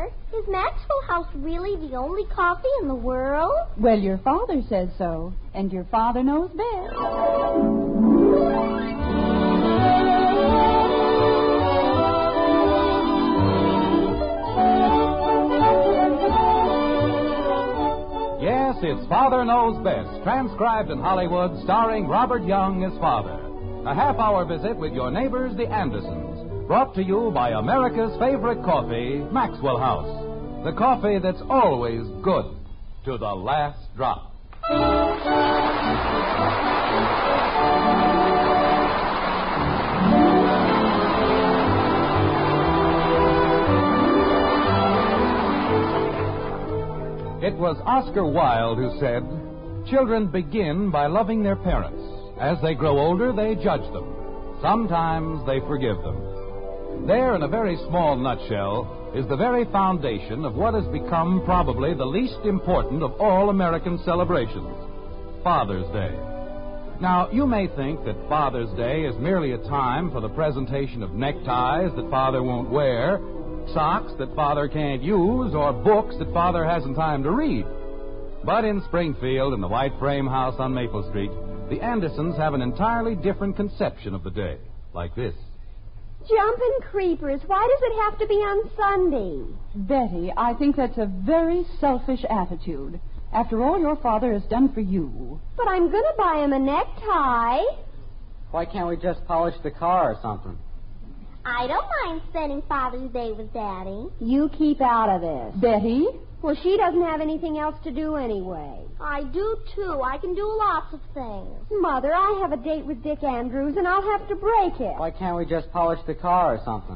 Mother, is Maxwell House really the only coffee in the world? Well, your father says so, and your father knows best. Yes, it's Father Knows Best, transcribed in Hollywood, starring Robert Young as father. A half-hour visit with your neighbors, the Andersons, brought to you by America's favorite coffee, Maxwell House. The coffee that's always good to the last drop. It was Oscar Wilde who said, "Children begin by loving their parents. As they grow older, they judge them. Sometimes they forgive them." There, in a very small nutshell, is the very foundation of what has become probably the least important of all American celebrations, Father's Day. Now, you may think that Father's Day is merely a time for the presentation of neckties that Father won't wear, socks that Father can't use, or books that Father hasn't time to read. But in Springfield, in the white frame house on Maple Street, the Andersons have an entirely different conception of the day, like this. Jumping creepers, why does it have to be on Sunday? Betty, I think that's a very selfish attitude. After all your father has done for you. But I'm going to buy him a necktie. Why can't we just polish the car or something? I don't mind spending Father's Day with Daddy. You keep out of this. Betty? Well, she doesn't have anything else to do anyway. I do, too. I can do lots of things. Mother, I have a date with Dick Andrews, and I'll have to break it. Why can't we just polish the car or something?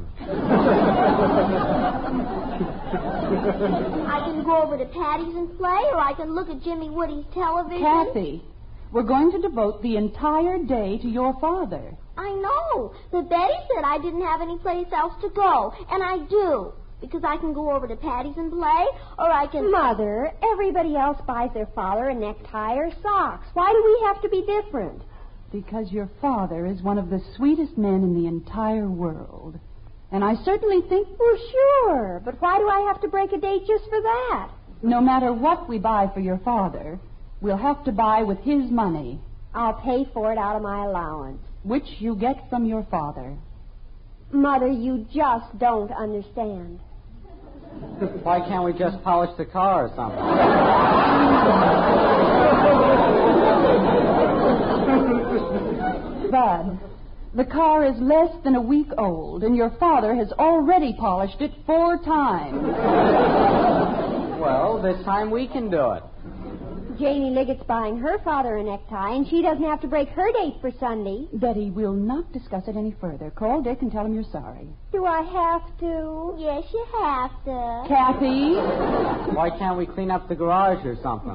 I can go over to Patty's and play, or I can look at Jimmy Woody's television. Kathy, we're going to devote the entire day to your father. I know, but Betty said I didn't have any place else to go, and I do. Because I can go over to Patty's and play, or I can... Mother, everybody else buys their father a necktie or socks. Why do we have to be different? Because your father is one of the sweetest men in the entire world. And I certainly think... Well, sure, but why do I have to break a date just for that? No matter what we buy for your father, we'll have to buy with his money. I'll pay for it out of my allowance. Which you get from your father. Mother, you just don't understand. Why can't we just polish the car or something? Bud, the car is less than a week old, and your father has already polished it 4 times. Well, this time we can do it. Janie Liggett's buying her father a necktie, and she doesn't have to break her date for Sunday. Betty, we'll not discuss it any further. Call Dick and tell him you're sorry. Do I have to? Yes, you have to. Kathy? Why can't we clean up the garage or something?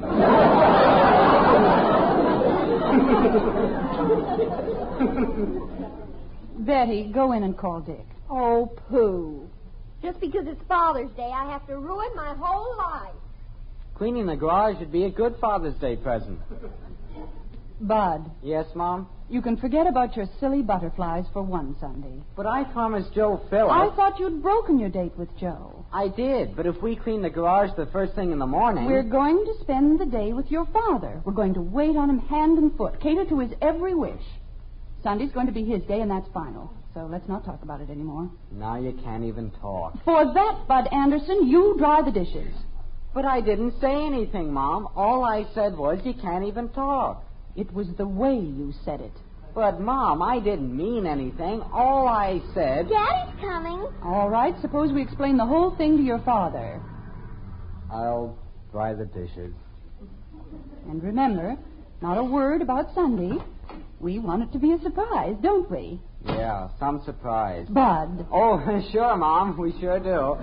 Betty, go in and call Dick. Oh, pooh. Just because it's Father's Day, I have to ruin my whole life. Cleaning the garage would be a good Father's Day present. Bud. Yes, Mom? You can forget about your silly butterflies for one Sunday. But I promised Joe Phillips. I thought you'd broken your date with Joe. I did, but if we clean the garage the first thing in the morning... We're going to spend the day with your father. We're going to wait on him hand and foot, cater to his every wish. Sunday's going to be his day, and that's final. So let's not talk about it anymore. Now you can't even talk. For that, Bud Anderson, you dry the dishes. But I didn't say anything, Mom. All I said was you can't even talk. It was the way you said it. But, Mom, I didn't mean anything. All I said... Daddy's coming. All right, suppose we explain the whole thing to your father. I'll dry the dishes. And remember, not a word about Sunday. We want it to be a surprise, don't we? Yeah, some surprise. Bud. Oh, sure, Mom. We sure do.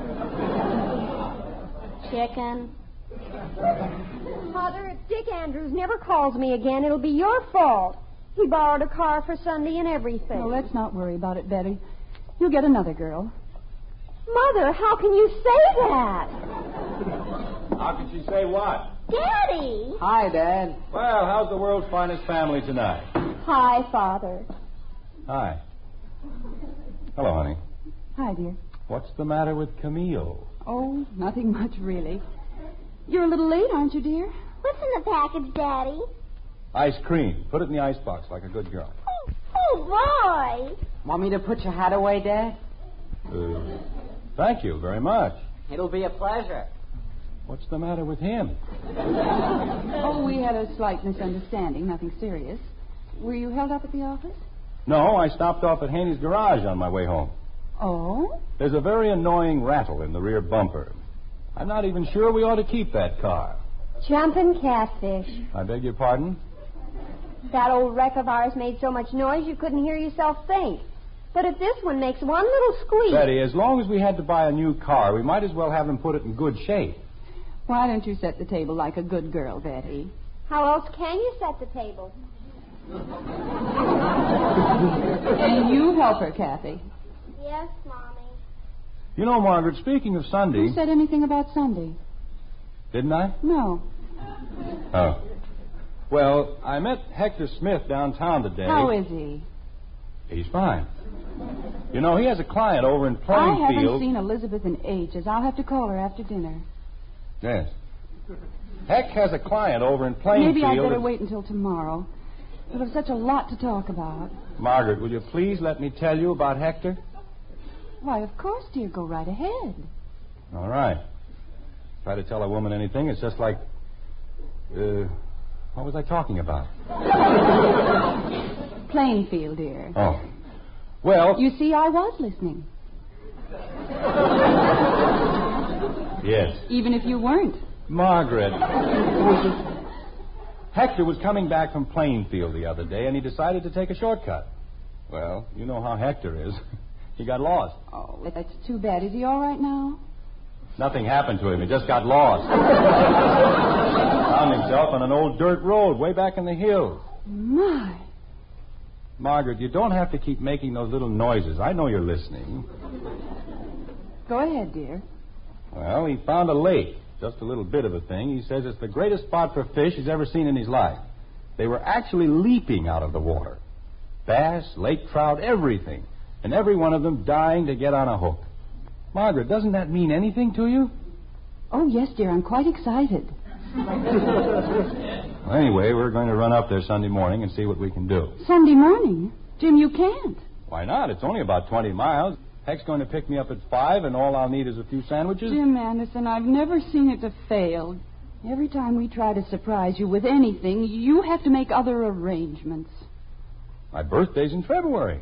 Chicken. Mother, if Dick Andrews never calls me again, it'll be your fault. He borrowed a car for Sunday and everything. Well, let's not worry about it, Betty. You'll get another girl. Mother, how can you say that? How can she say what? Daddy! Hi, Dad. Well, how's the world's finest family tonight? Hi, Father. Hi. Hello, honey. Hi, dear. What's the matter with Camille? Oh, nothing much, really. You're a little late, aren't you, dear? What's in the package, Daddy? Ice cream. Put it in the icebox like a good girl. Oh, boy. Want me to put your hat away, Dad? Thank you very much. It'll be a pleasure. What's the matter with him? Oh, we had a slight misunderstanding, nothing serious. Were you held up at the office? No, I stopped off at Haney's garage on my way home. Oh? There's a very annoying rattle in the rear bumper. I'm not even sure we ought to keep that car. Jumping catfish. I beg your pardon? That old wreck of ours made so much noise you couldn't hear yourself think. But if this one makes one little squeak... Betty, as long as we had to buy a new car, we might as well have them put it in good shape. Why don't you set the table like a good girl, Betty? How else can you set the table? And you help her, Kathy. Yes, Mommy. You know, Margaret, speaking of Sunday... Who said anything about Sunday? Didn't I? No. Oh. Well, I met Hector Smith downtown today. How is he? He's fine. You know, he has a client over in I Plainfield. haven't seen Elizabeth in ages. I'll have to call her after dinner. Yes. Heck has a client over in Plainfield. Maybe I'd better wait until tomorrow. We'll have such a lot to talk about. Margaret, will you please let me tell you about Hector? Why, of course, dear. Go right ahead. All right. Try to tell a woman anything, it's just like... what was I talking about? Plainfield, dear. Oh. Well... You see, I was listening. Yes. Even if you weren't. Margaret. Hector was coming back from Plainfield the other day, and he decided to take a shortcut. Well, you know how Hector is. He got lost. Oh, that's too bad. Is he all right now? Nothing happened to him. He just got lost. Found himself on an old dirt road way back in the hills. My. Margaret, you don't have to keep making those little noises. I know you're listening. Go ahead, dear. Well, he found a lake. Just a little bit of a thing. He says it's the greatest spot for fish he's ever seen in his life. They were actually leaping out of the water. Bass, lake trout, everything. And every one of them dying to get on a hook. Margaret, doesn't that mean anything to you? Oh, yes, dear. I'm quite excited. Well, anyway, we're going to run up there Sunday morning and see what we can do. Sunday morning? Jim, you can't. Why not? It's only about 20 miles. Heck's going to pick me up at 5, and all I'll need is a few sandwiches. Jim Anderson, I've never seen it to fail. Every time we try to surprise you with anything, you have to make other arrangements. My birthday's in February.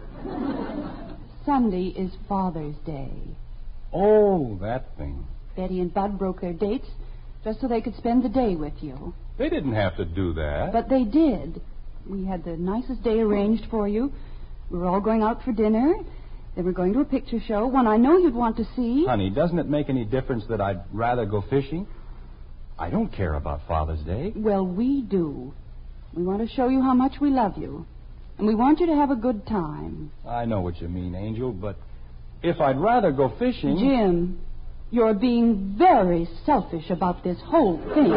Sunday is Father's Day. Oh, that thing. Betty and Bud broke their dates just so they could spend the day with you. They didn't have to do that. But they did. We had the nicest day arranged for you. We were all going out for dinner. Then we're going to a picture show, one I know you'd want to see. Honey, doesn't it make any difference that I'd rather go fishing? I don't care about Father's Day. Well, we do. We want to show you how much we love you. And we want you to have a good time. I know what you mean, Angel, but if I'd rather go fishing... Jim, you're being very selfish about this whole thing.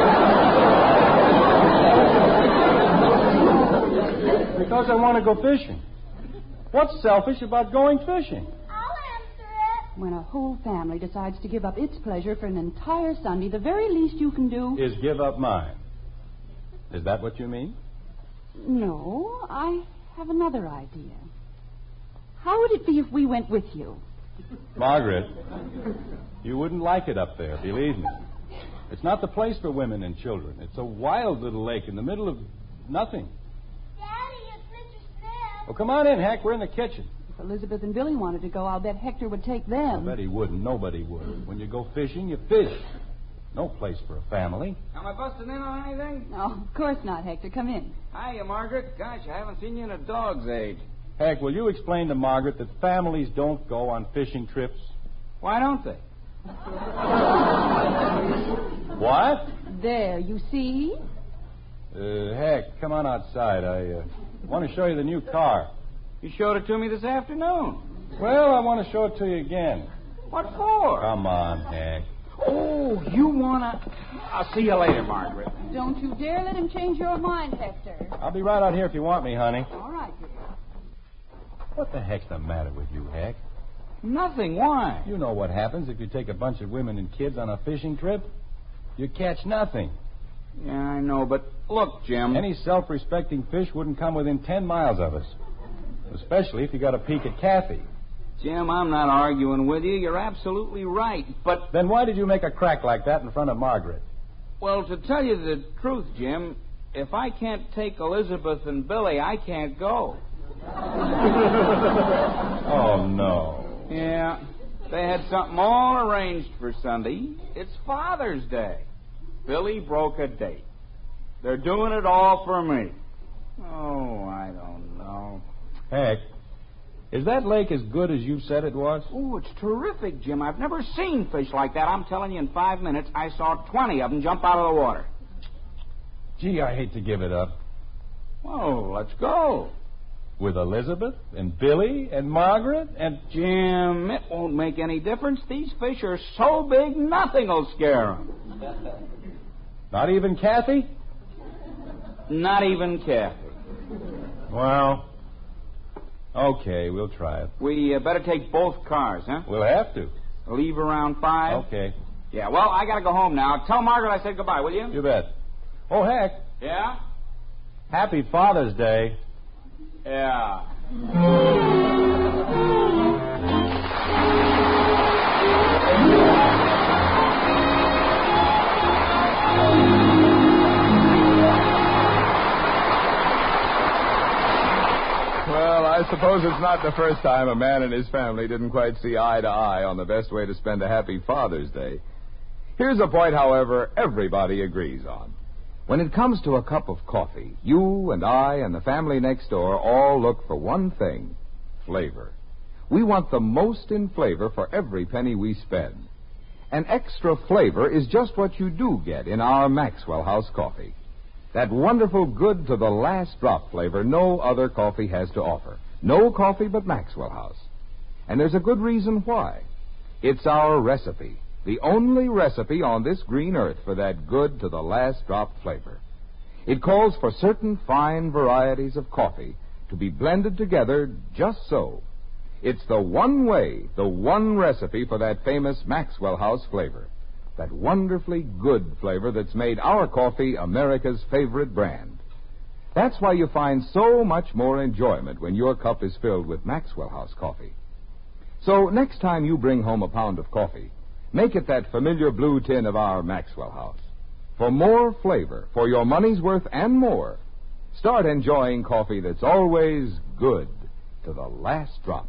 Because I want to go fishing. What's selfish about going fishing? I'll answer it. When a whole family decides to give up its pleasure for an entire Sunday, the very least you can do... Is give up mine. Is that what you mean? No, I have another idea. How would it be if we went with you? Margaret, you wouldn't like it up there, believe me. It's not the place for women and children. It's a wild little lake in the middle of nothing. Daddy, it's Mr. Smith. Well, come on in, Hank. We're in the kitchen. If Elizabeth and Billy wanted to go, I'll bet Hector would take them. I bet he wouldn't. Nobody would. When you go fishing, you fish. No place for a family. Am I busting in on anything? No, of course not, Hector. Come in. Hiya, Margaret. Gosh, I haven't seen you in a dog's age. Hank, will you explain to Margaret that families don't go on fishing trips? Why don't they? What? There, you see? Heck, come on outside. I want to show you the new car. You showed it to me this afternoon. Well, I want to show it to you again. What for? Come on, Hank. Oh, you wanna... I'll see you later, Margaret. Don't you dare let him change your mind, Hector. I'll be right out here if you want me, honey. All right, dear. What the heck's the matter with you, Hank? Nothing. Why? You know what happens if you take a bunch of women and kids on a fishing trip? You catch nothing. Yeah, I know, but look, Jim. Any self-respecting fish wouldn't come within 10 miles of us. Especially if you got a peek at Kathy. Jim, I'm not arguing with you. You're absolutely right, but... Then why did you make a crack like that in front of Margaret? Well, to tell you the truth, Jim, if I can't take Elizabeth and Billy, I can't go. Oh, no. Yeah, they had something all arranged for Sunday. It's Father's Day. Billy broke a date. They're doing it all for me. Oh, I don't know. Heck, is that lake as good as you said it was? Oh, it's terrific, Jim. I've never seen fish like that. I'm telling you, in 5 minutes, I saw 20 of them jump out of the water. Gee, I hate to give it up. Oh, let's go. With Elizabeth and Billy and Margaret and... Jim, it won't make any difference. These fish are so big, nothing will scare them. Not even Kathy? Not even Kathy. Well, okay, we'll try it. We better take both cars, huh? We'll have to. Leave around 5? Okay. Yeah, well, I gotta go home now. Tell Margaret I said goodbye, will you? You bet. Oh, heck. Yeah? Happy Father's Day. Yeah. Well, I suppose it's not the first time a man and his family didn't quite see eye to eye on the best way to spend a happy Father's Day. Here's a point, however, everybody agrees on. When it comes to a cup of coffee, you and I and the family next door all look for one thing: flavor. We want the most in flavor for every penny we spend. And extra flavor is just what you do get in our Maxwell House coffee. That wonderful good to the last drop flavor no other coffee has to offer. No coffee but Maxwell House. And there's a good reason why. It's our recipe. The only recipe on this green earth for that good to the last drop flavor. It calls for certain fine varieties of coffee to be blended together just so. It's the one way, the one recipe for that famous Maxwell House flavor. That wonderfully good flavor that's made our coffee America's favorite brand. That's why you find so much more enjoyment when your cup is filled with Maxwell House coffee. So next time you bring home a pound of coffee, make it that familiar blue tin of our Maxwell House. For more flavor, for your money's worth and more, start enjoying coffee that's always good to the last drop.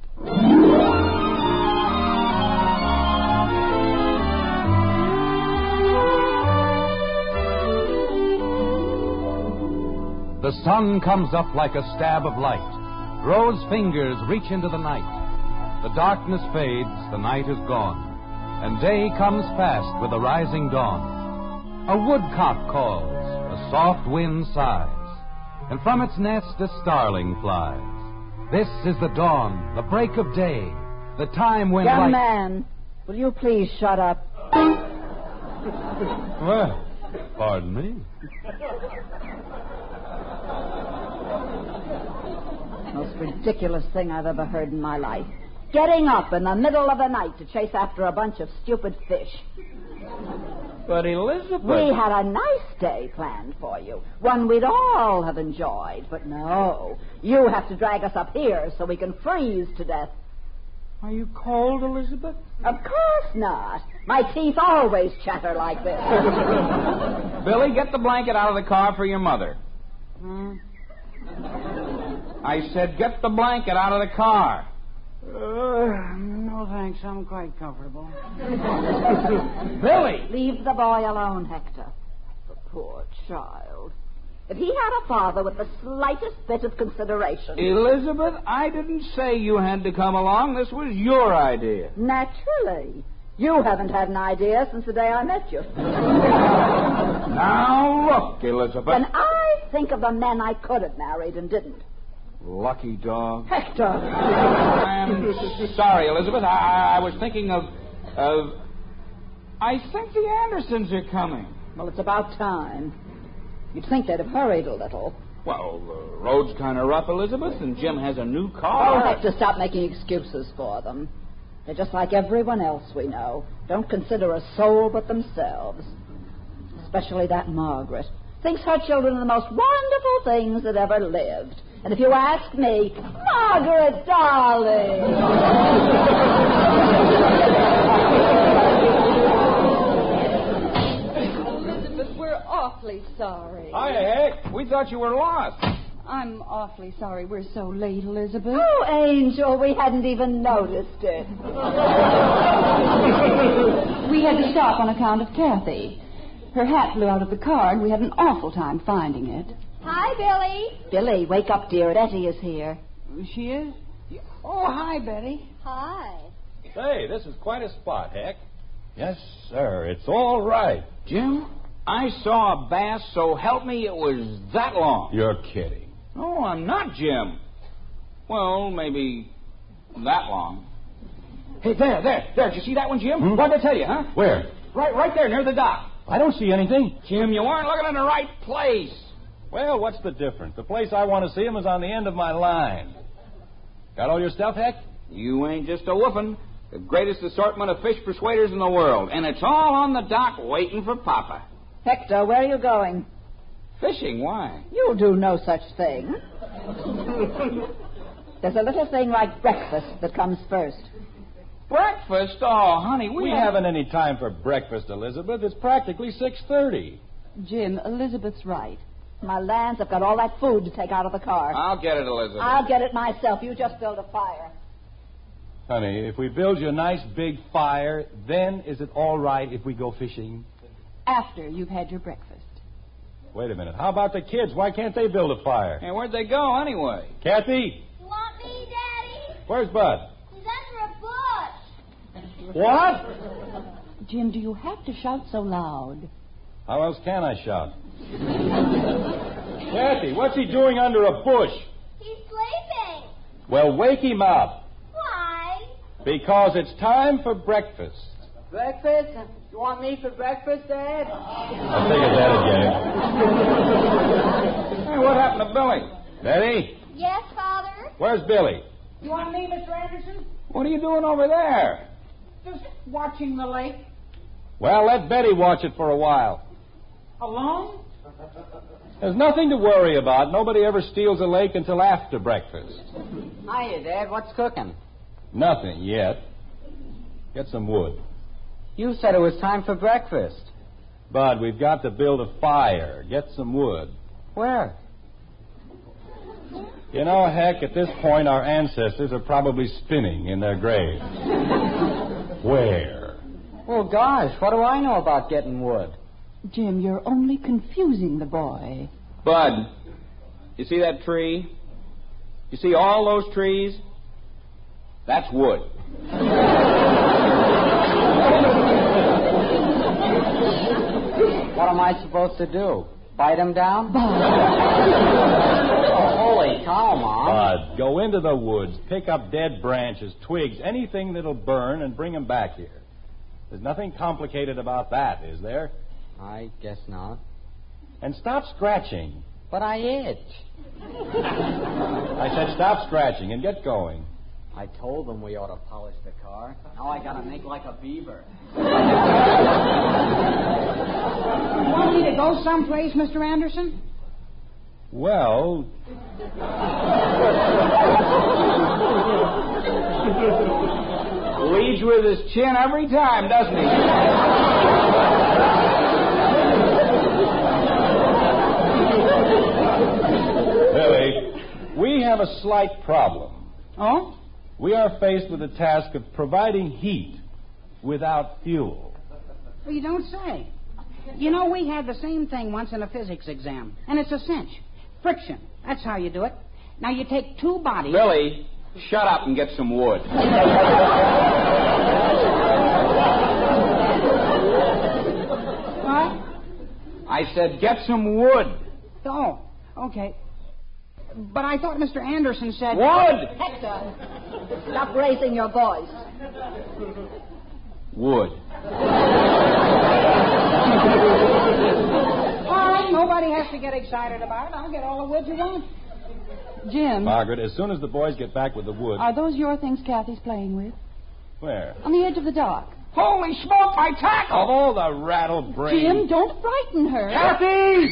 The sun comes up like a stab of light. Rose fingers reach into the night. The darkness fades, the night is gone. And day comes fast with the rising dawn. A woodcock calls, a soft wind sighs, and from its nest a starling flies. This is the dawn, the break of day, the time when Young man, will you please shut up? Well, pardon me. Most ridiculous thing I've ever heard in my life. Getting up in the middle of the night to chase after a bunch of stupid fish. But Elizabeth... We had a nice day planned for you. One we'd all have enjoyed. But no, you have to drag us up here so we can freeze to death. Are you cold, Elizabeth? Of course not. My teeth always chatter like this. Billy, get the blanket out of the car for your mother. I said get the blanket out of the car. No, thanks. I'm quite comfortable. Billy! Leave the boy alone, Hector. The poor child. If he had a father with the slightest bit of consideration... Elizabeth, I didn't say you had to come along. This was your idea. Naturally. You haven't had an idea since the day I met you. Now, look, Elizabeth. When I think of the men I could have married and didn't. Lucky dog. Hector! I'm sorry, Elizabeth. I was thinking of... I think the Andersons are coming. Well, it's about time. You'd think they'd have hurried a little. Well, the road's kind of rough, Elizabeth, and Jim has a new Oh, car. Hector, stop making excuses for them. They're just like everyone else we know. Don't consider a soul but themselves. Especially that Margaret. Thinks her children are the most wonderful things that ever lived. And if you ask me, Margaret, darling. Elizabeth, we're awfully sorry. Hiya, Heck. We thought you were lost. I'm awfully sorry we're so late, Elizabeth. Oh, Angel, we hadn't even noticed it. We had to stop on account of Kathy. Her hat flew out of the car, and we had an awful time finding it. Hi, Billy. Billy, wake up, dear. Betty is here. She is? Oh, hi, Betty. Hi. Say, this is quite a spot, Heck. Yes, sir. It's all right. Jim, I saw a bass, so help me, it was that long. You're kidding. No, I'm not, Jim. Well, maybe that long. Hey, there. Did you see that one, Jim? What did I tell you, huh? Where? Right there, near the dock. I don't see anything. Jim, you weren't looking in the right place. Well, what's the difference? The place I want to see him is on the end of my line. Got all your stuff, Heck? You ain't just a woofing. The greatest assortment of fish persuaders in the world. And it's all on the dock waiting for Papa. Hector, where are you going? Fishing? Why? You do no such thing. There's a little thing like breakfast that comes first. Breakfast? Oh, honey, We haven't any time for breakfast, Elizabeth. It's practically 6:30. Jim, Elizabeth's right. My lands, I've got all that food to take out of the car. I'll get it, Elizabeth. I'll get it myself. You just build a fire. Honey, if we build you a nice big fire, then is it all right if we go fishing? After you've had your breakfast. Wait a minute. How about the kids? Why can't they build a fire? Hey, where'd they go, anyway? Kathy, You want me, Daddy? where's Bud? He's under a bush. What? Jim, do you have to shout so loud? How else can I shout? Kathy, what's he doing under a bush? He's sleeping. Well, wake him up. Why? Because it's time for breakfast. Breakfast? You want me for breakfast, Dad? I figured that again. Hey, what happened to Billy? Betty, Yes, Father? where's Billy? You want me, Mr. Anderson? What are you doing over there? Just watching the lake. Well, let Betty watch it for a while. Alone? There's nothing to worry about. Nobody ever steals a lake until after breakfast. Hiya, Dad. What's cooking? Nothing yet. Get some wood. You said it was time for breakfast. Bud, we've got to build a fire. Get some wood. Where? You know, Heck, at this point, our ancestors are probably spinning in their graves. Where? Oh, gosh, what do I know about getting wood? Jim, you're only confusing the boy. Bud, you see that tree? You see all those trees? That's wood. What am I supposed to do? Bite him down? Oh, holy cow, Mom. Bud, go into the woods, pick up dead branches, twigs, anything that'll burn, and bring them back here. There's nothing complicated about that, is there? I guess not. And stop scratching. But I itch. I said stop scratching and get going. I told them we ought to polish the car. Now I gotta make like a beaver. You want me to go someplace, Mr. Anderson? Well, Leads with his chin every time, doesn't he? Billy, we have a slight problem. Oh? We are faced with the task of providing heat without fuel. Well, you don't say. You know, we had the same thing once in a physics exam, and it's a cinch. Friction. That's how you do it. Now, you take two bodies... Billy, shut up and get some wood. What? I said get some wood. Oh, okay. But I thought Mr. Anderson said... Wood! Hector, stop raising your voice. Wood. All right, nobody has to get excited about it. I'll get all the wood you want. Jim, Margaret, as soon as the boys get back with the wood... are those your things Kathy's playing with? Where? On the edge of the dock. Holy smoke, my Of tackle! all the rattle brains. Jim, don't frighten her. Kathy!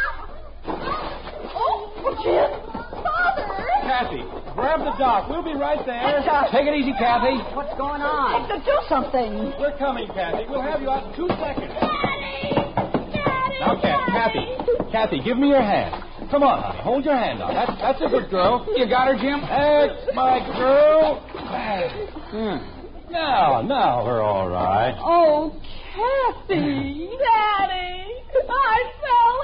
Oh, Jim! Father! Kathy, grab the dock. We'll be right there. Take it easy, Kathy. What's going on? Hector, do something. We're coming, Kathy. We'll have you out in 2 seconds. Daddy! Daddy! Now, Kathy, give me your hand. Come on, honey. Hold your hand out. That's a good girl. You got her, Jim? That's my girl. Now we're all right. Oh, Kathy. Daddy! I fell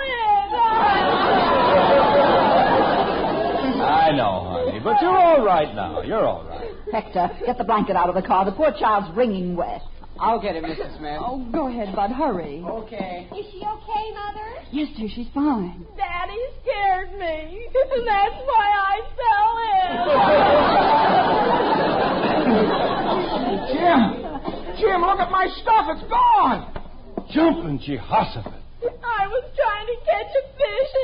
in! I know, honey, but you're all right now. You're all right. Hector, get the blanket out of the car. The poor child's wringing wet. I'll get him, Mrs. Smith. Oh, go ahead, Bud. Hurry. Okay. Is she okay, Mother? Yes, dear, she's fine. Daddy scared me, and that's why I fell in. Jim, look at my stuff. It's gone. Jumping Jehoshaphat. I was trying to catch a fish,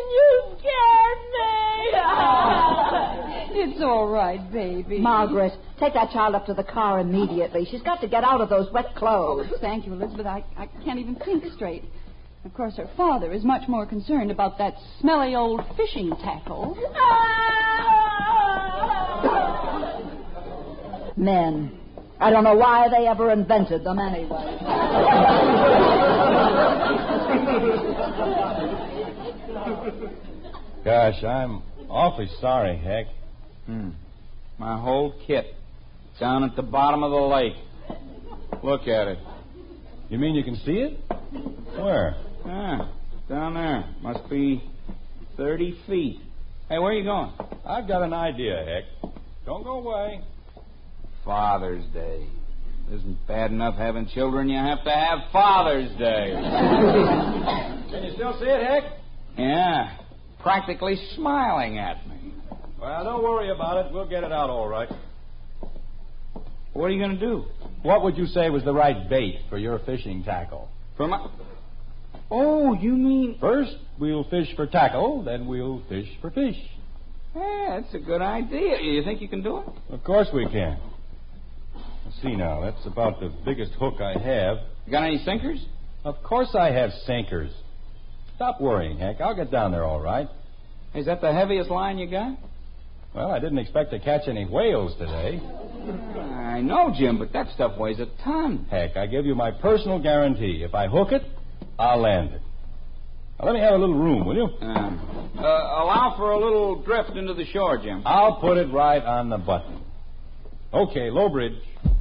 and you scared me. It's all right, baby. Margaret, take that child up to the car immediately. She's got to get out of those wet clothes. Thank you, Elizabeth. I can't even think straight. Of course, her father is much more concerned about that smelly old fishing tackle. Men. I don't know why they ever invented them anyway. Gosh, I'm awfully sorry, Heck. My whole kit down at the bottom of the lake. Look at it. You mean you can see it? Where? Yeah, down there. Must be 30 feet. Hey, where are you going? I've got an idea, Heck. Don't go away. Father's Day. Isn't bad enough having children. You have to have Father's Day. Can you still see it, Heck? Yeah, practically smiling at me. Well, don't worry about it. We'll get it out all right. What are you going to do? What would you say was the right bait for your fishing tackle? For my... Oh, you mean... First, we'll fish for tackle, then we'll fish for fish. Yeah, that's a good idea. You think you can do it? Of course we can. Let's see now. That's about the biggest hook I have. You got any sinkers? Of course I have sinkers. Stop worrying, Heck. I'll get down there all right. Is that the heaviest line you got? Well, I didn't expect to catch any whales today. I know, Jim, but that stuff weighs a ton. Heck, I give you my personal guarantee. If I hook it, I'll land it. Now, let me have a little room, will you? Allow for a little drift into the shore, Jim. I'll put it right on the button. Okay, low bridge.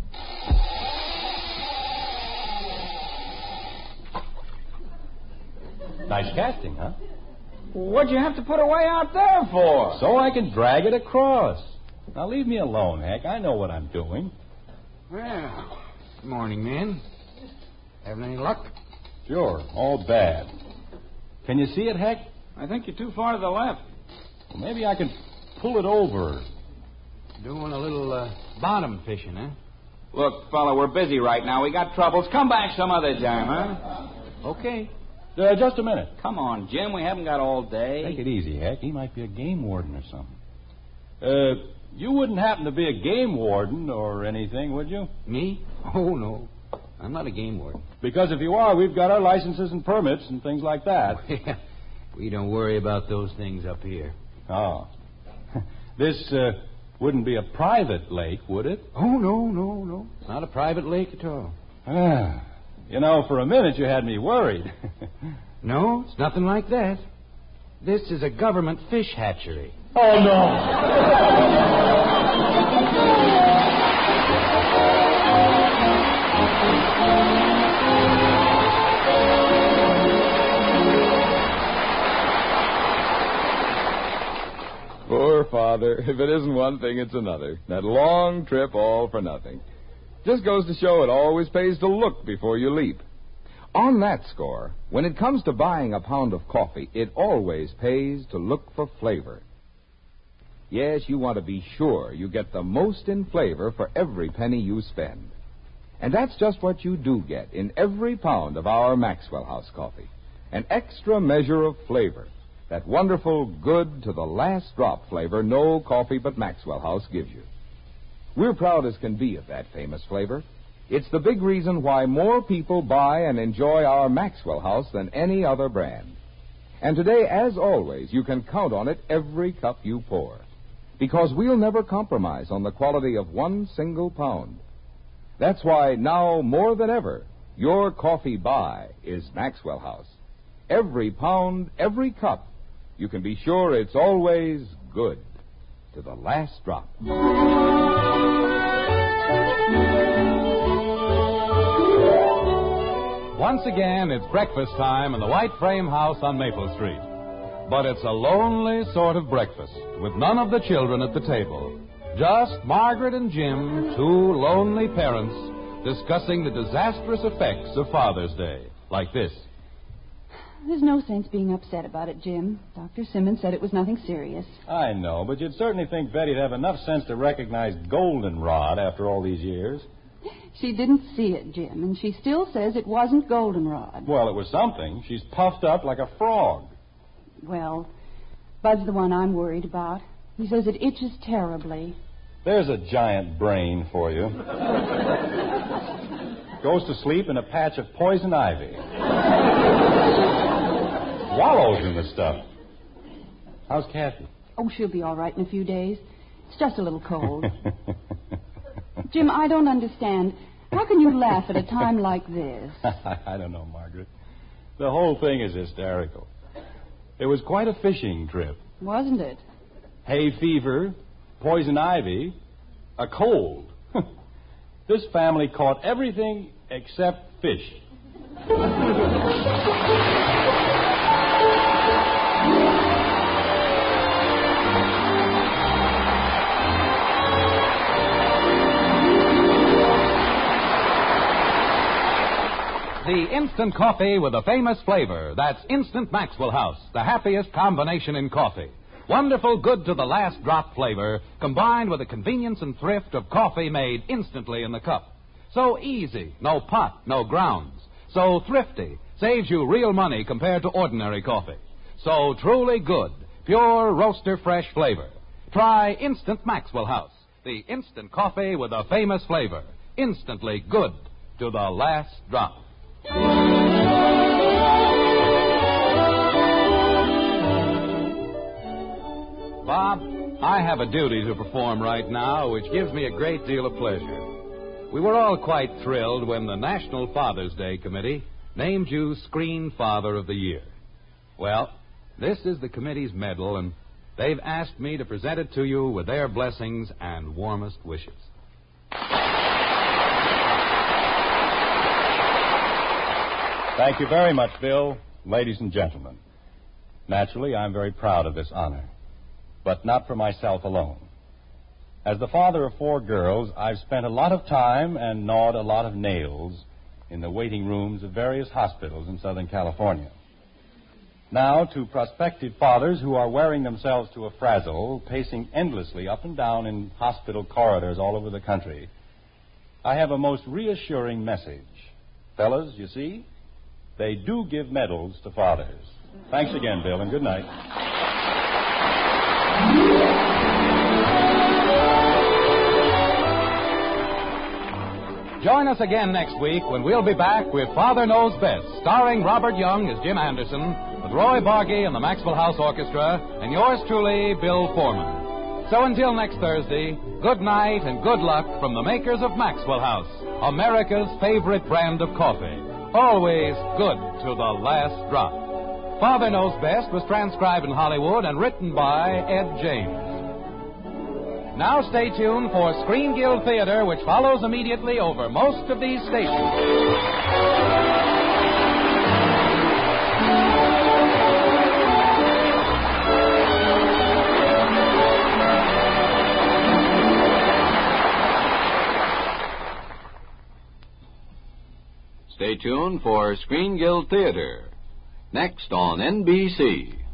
Nice casting, huh? What'd you have to put away out there for? So I can drag it across. Now, leave me alone, Heck. I know what I'm doing. Well, good morning, men. Having any luck? Sure, all bad. Can you see it, Heck? I think you're too far to the left. Well, maybe I can pull it over. Doing a little bottom fishing, eh? Look, fella, we're busy right now. We got troubles. Come back some other time, huh? Okay. Just a minute. Come on, Jim. We haven't got all day. Take it easy, Heck. He might be a game warden or something. You wouldn't happen to be a game warden or anything, would you? Me? Oh, no. I'm not a game warden. Because if you are, we've got our licenses and permits and things like that. We don't worry about those things up here. Oh. This wouldn't be a private lake, would it? Oh, no. Not a private lake at all. You know, for a minute you had me worried. No, it's nothing like that. This is a government fish hatchery. Oh, no. Poor father. If it isn't one thing, it's another. That long trip all for nothing. Just goes to show it always pays to look before you leap. On that score, when it comes to buying a pound of coffee, it always pays to look for flavor. Yes, you want to be sure you get the most in flavor for every penny you spend. And that's just what you do get in every pound of our Maxwell House coffee. An extra measure of flavor. That wonderful, good to the last drop flavor no coffee but Maxwell House gives you. We're proud as can be of that famous flavor. It's the big reason why more people buy and enjoy our Maxwell House than any other brand. And today, as always, you can count on it every cup you pour. Because we'll never compromise on the quality of one single pound. That's why now, more than ever, your coffee buy is Maxwell House. Every pound, every cup, you can be sure it's always good to the last drop. Once again, it's breakfast time in the White Frame House on Maple Street. But it's a lonely sort of breakfast, with none of the children at the table. Just Margaret and Jim, two lonely parents, discussing the disastrous effects of Father's Day, like this. There's no sense being upset about it, Jim. Dr. Simmons said it was nothing serious. I know, but you'd certainly think Betty'd have enough sense to recognize goldenrod after all these years. She didn't see it, Jim, and she still says it wasn't goldenrod. Well, it was something. She's puffed up like a frog. Well, Bud's the one I'm worried about. He says it itches terribly. There's a giant brain for you. Goes to sleep in a patch of poison ivy. Wallows in the stuff. How's Kathy? Oh, she'll be all right in a few days. It's just a little cold. Jim, I don't understand. How can you laugh at a time like this? I don't know, Margaret. The whole thing is hysterical. It was quite a fishing trip. Wasn't it? Hay fever, poison ivy, a cold. This family caught everything except fish. The instant coffee with a famous flavor. That's Instant Maxwell House, the happiest combination in coffee. Wonderful, good to the last drop flavor, combined with the convenience and thrift of coffee made instantly in the cup. So easy, no pot, no grounds. So thrifty, saves you real money compared to ordinary coffee. So truly good, pure roaster fresh flavor. Try Instant Maxwell House, the instant coffee with a famous flavor. Instantly good to the last drop. Bob, I have a duty to perform right now which gives me a great deal of pleasure. We were all quite thrilled when the National Father's Day Committee named you Screen Father of the Year. Well, this is the committee's medal, and they've asked me to present it to you with their blessings and warmest wishes. Thank you very much, Bill. Ladies and gentlemen, naturally, I'm very proud of this honor, but not for myself alone. As the father of 4 girls, I've spent a lot of time and gnawed a lot of nails in the waiting rooms of various hospitals in Southern California. Now, to prospective fathers who are wearing themselves to a frazzle, pacing endlessly up and down in hospital corridors all over the country, I have a most reassuring message. Fellas, you see, they do give medals to fathers. Thanks again, Bill, and good night. Join us again next week when we'll be back with Father Knows Best, starring Robert Young as Jim Anderson, with Roy Bargy and the Maxwell House Orchestra, and yours truly, Bill Foreman. So until next Thursday, good night and good luck from the makers of Maxwell House, America's favorite brand of coffee. Always good to the last drop. Father Knows Best was transcribed in Hollywood and written by Ed James. Now stay tuned for Screen Guild Theater, which follows immediately over most of these stations. Stay tuned for Screen Guild Theater, next on NBC.